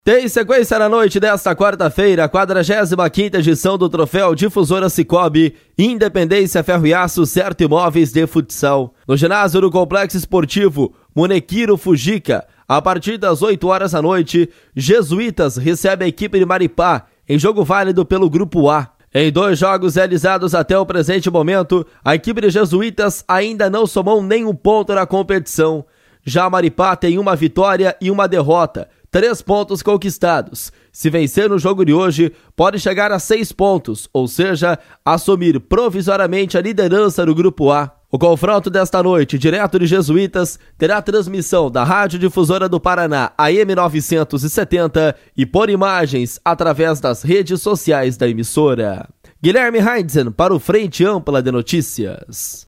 Tem sequência na noite desta quarta-feira, a 45ª edição do Troféu Difusora Cicobi, Independência Ferro e Aço, Certo Imóveis de Futsal. No ginásio do Complexo Esportivo Munekiro Fujica, a partir das 8 horas da noite, Jesuítas recebe a equipe de Maripá, em jogo válido pelo Grupo A. Em 2 jogos realizados até o presente momento, a equipe de Jesuítas ainda não somou nenhum ponto na competição. Já a Maripá tem 1 vitória e 1 derrota, 3 pontos conquistados. Se vencer no jogo de hoje, pode chegar a 6 pontos, ou seja, assumir provisoriamente a liderança do Grupo A. O confronto desta noite, direto de Jesuítas, terá transmissão da Rádio Difusora do Paraná, AM 970, e por imagens através das redes sociais da emissora. Guilherme Heinzen para o Frente Ampla de Notícias.